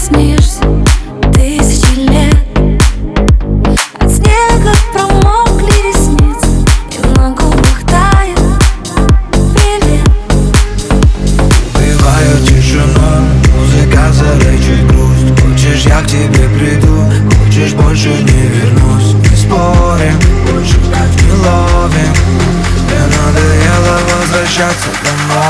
снишься тысячи лет. От снега промокли ресницы, и на губах тает привет. Убиваю тишину, музыка залечит грусть. Хочешь, я к тебе приду, хочешь, больше не вернусь. Не спорим, больше так не ловим. Мне надоело возвращаться домой.